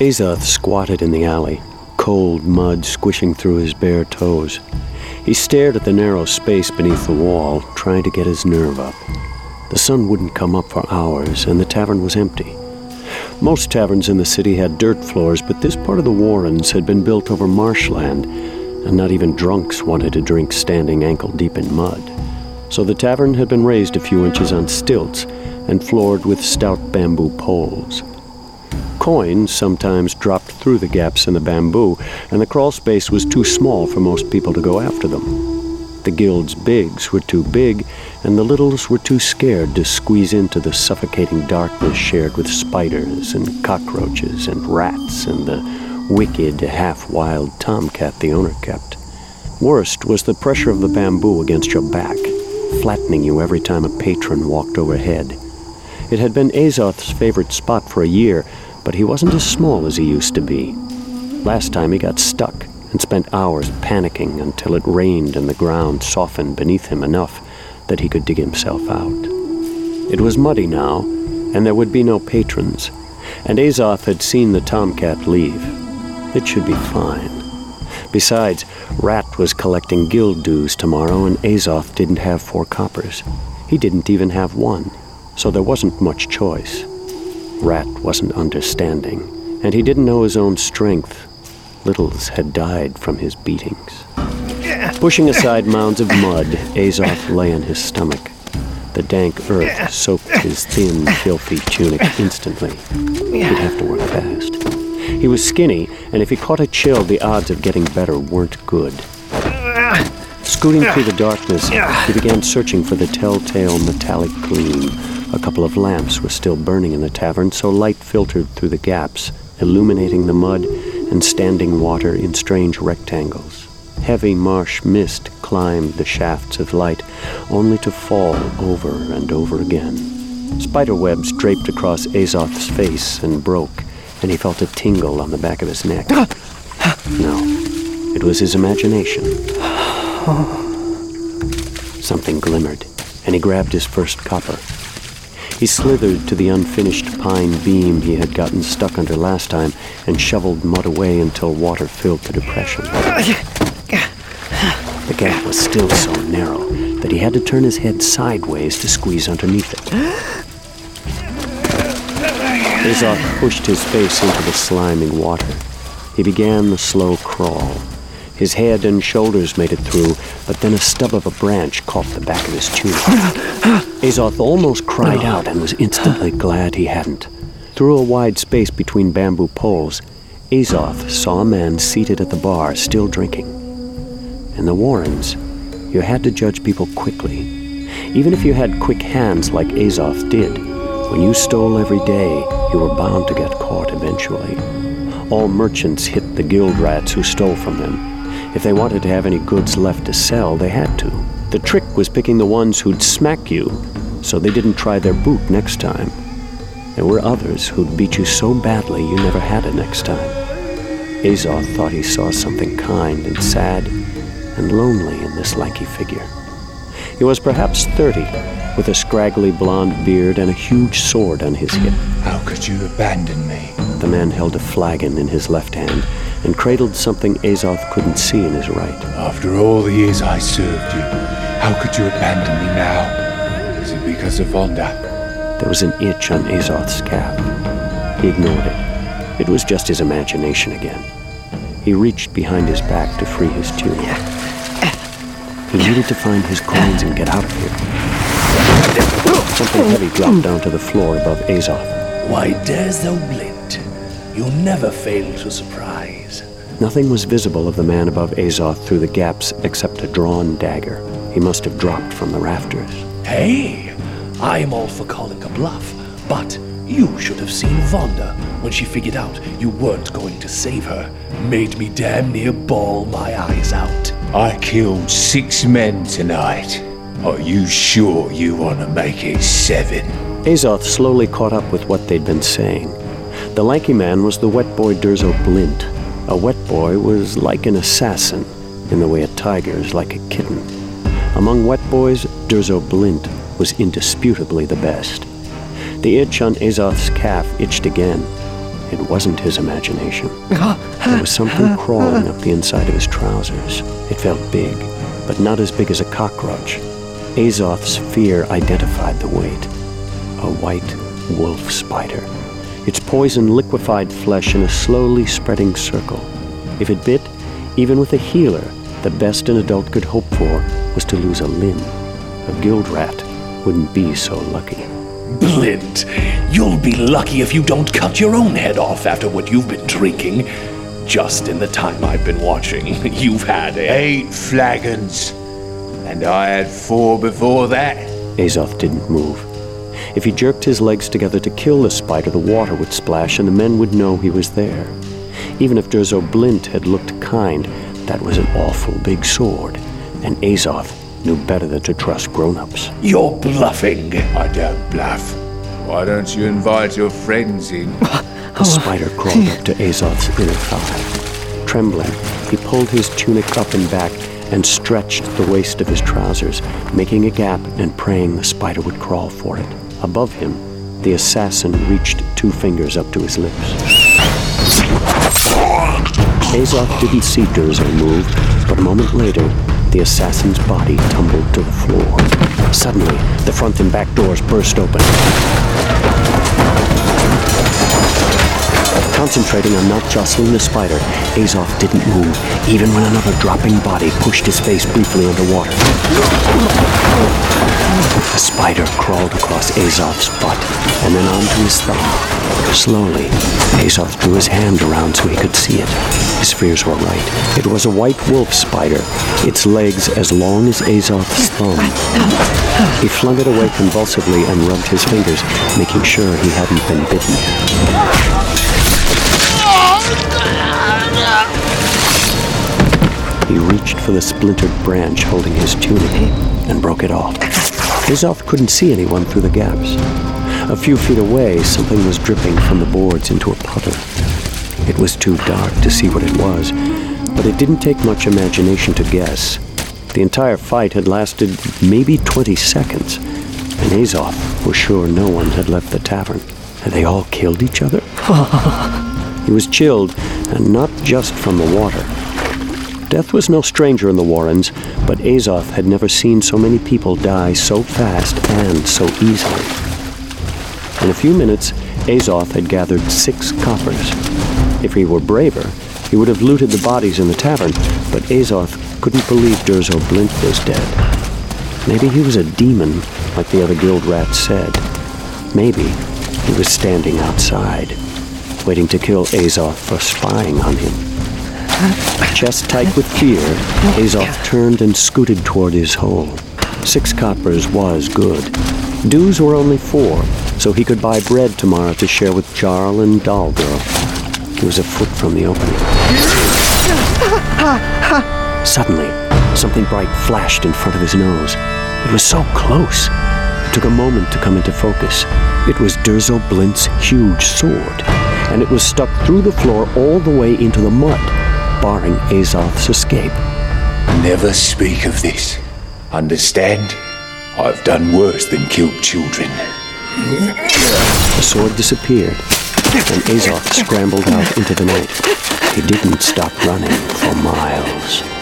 Azoth squatted in the alley, cold mud squishing through his bare toes. He stared at the narrow space beneath the wall, trying to get his nerve up. The sun wouldn't come up for hours, and the tavern was empty. Most taverns in the city had dirt floors, but this part of the Warrens had been built over marshland, and not even drunks wanted to drink standing ankle-deep in mud. So the tavern had been raised a few inches on stilts and floored with stout bamboo poles. Coins sometimes dropped through the gaps in the bamboo, and the crawl space was too small for most people to go after them. The guild's bigs were too big, and the littles were too scared to squeeze into the suffocating darkness shared with spiders and cockroaches and rats and the wicked, half-wild tomcat the owner kept. Worst was the pressure of the bamboo against your back, flattening you every time a patron walked overhead. It had been Azoth's favorite spot for a year, but he wasn't as small as he used to be. Last time he got stuck and spent hours panicking until it rained and the ground softened beneath him enough that he could dig himself out. It was muddy now, and there would be no patrons, and Azoth had seen the tomcat leave. It should be fine. Besides, Rat was collecting guild dues tomorrow, and Azoth didn't have 4 coppers. He didn't even have 1, so there wasn't much choice. Rat wasn't understanding, and he didn't know his own strength. Littles had died from his beatings. Pushing aside mounds of mud, Azoth lay on his stomach. The dank earth soaked his thin, filthy tunic instantly. He'd have to work fast. He was skinny, and if he caught a chill, the odds of getting better weren't good. Scooting through the darkness, he began searching for the telltale metallic gleam. A couple of lamps were still burning in the tavern, so light filtered through the gaps, illuminating the mud and standing water in strange rectangles. Heavy marsh mist climbed the shafts of light, only to fall over and over again. Spiderwebs draped across Azoth's face and broke, and he felt a tingle on the back of his neck. No, it was his imagination. Something glimmered, and he grabbed his first copper. He slithered to the unfinished pine beam he had gotten stuck under last time and shoveled mud away until water filled the depression. The gap was still so narrow that he had to turn his head sideways to squeeze underneath it. Azoth pushed his face into the sliming water. He began the slow crawl. His head and shoulders made it through, but then a stub of a branch caught the back of his tunic. Azoth almost cried out and was instantly glad he hadn't. Through a wide space between bamboo poles, Azoth saw a man seated at the bar, still drinking. In the Warrens, you had to judge people quickly. Even if you had quick hands like Azoth did, when you stole every day, you were bound to get caught eventually. All merchants hit the guild rats who stole from them. If they wanted to have any goods left to sell, they had to. The trick was picking the ones who'd smack you, so they didn't try their boot next time. There were others who'd beat you so badly you never had a next time. Azoth thought he saw something kind and sad and lonely in this lanky figure. He was perhaps 30, with a scraggly blonde beard and a huge sword on his hip. How could you abandon me? The man held a flagon in his left hand and cradled something Azoth couldn't see in his right. After all the years I served you, how could you abandon me now? Is it because of Vonda? There was an itch on Azoth's calf. He ignored it. It was just his imagination again. He reached behind his back to free his tunic. He needed to find his coins and get out of here. Something heavy dropped onto the floor above Azoth. Why dares thou glint? You never fail to surprise. Nothing was visible of the man above Azoth through the gaps except a drawn dagger. He must have dropped from the rafters. Hey, I'm all for calling a bluff, but you should have seen Vonda when she figured out you weren't going to save her. Made me damn near bawl my eyes out. I killed 6 men tonight. Are you sure you want to make it 7? Azoth slowly caught up with what they'd been saying. The lanky man was the wet boy Durzo Blint. A wet boy was like an assassin, in the way a tiger is like a kitten. Among wet boys, Durzo Blint was indisputably the best. The itch on Azoth's calf itched again. It wasn't his imagination. There was something crawling up the inside of his trousers. It felt big, but not as big as a cockroach. Azoth's fear identified the weight. A white wolf spider. Its poison liquefied flesh in a slowly spreading circle. If it bit, even with a healer, the best an adult could hope for was to lose a limb. A guild rat wouldn't be so lucky. Blint, you'll be lucky if you don't cut your own head off after what you've been drinking. Just in the time I've been watching, you've had 8 flagons. And I had 4 before that. Azoth didn't move. If he jerked his legs together to kill the spider, the water would splash and the men would know he was there. Even if Durzo Blint had looked kind, that was an awful big sword, and Azoth knew better than to trust grown-ups. You're bluffing. I don't bluff. Why don't you invite your friends in? The spider crawled up to Azoth's inner thigh. Trembling, he pulled his tunic up and back and stretched the waist of his trousers, making a gap and praying the spider would crawl for it. Above him, the assassin reached 2 fingers up to his lips. Azoth didn't see Durzo move, but a moment later, the assassin's body tumbled to the floor. Suddenly, the front and back doors burst open. Concentrating on not jostling the spider, Azoth didn't move, even when another dropping body pushed his face briefly underwater. The spider crawled across Azoth's butt and then onto his thumb. Slowly, Azoth drew his hand around so he could see it. His fears were right. It was a white wolf spider, its legs as long as Azoth's thumb. He flung it away convulsively and rubbed his fingers, making sure he hadn't been bitten. He reached for the splintered branch holding his tunic and broke it off. Azoth couldn't see anyone through the gaps. A few feet away, something was dripping from the boards into a puddle. It was too dark to see what it was, but it didn't take much imagination to guess. The entire fight had lasted maybe 20 seconds, and Azoth was sure no one had left the tavern. Had they all killed each other? He was chilled, and not just from the water. Death was no stranger in the Warrens, but Azoth had never seen so many people die so fast and so easily. In a few minutes, Azoth had gathered 6 coppers. If he were braver, he would have looted the bodies in the tavern, but Azoth couldn't believe Durzo Blint was dead. Maybe he was a demon, like the other guild rats said. Maybe he was standing outside, waiting to kill Azoth for spying on him. Chest tight with fear, Azoth turned and scooted toward his hole. 6 coppers was good. Dues were only 4, so he could buy bread tomorrow to share with Jarl and Dollgirl. He was a foot from the opening. Suddenly, something bright flashed in front of his nose. It was so close. It took a moment to come into focus. It was Durzo Blint's huge sword, and it was stuck through the floor all the way into the mud, barring Azoth's escape. Never speak of this. Understand? I've done worse than killed children. The sword disappeared, and Azoth scrambled out into the night. He didn't stop running for miles.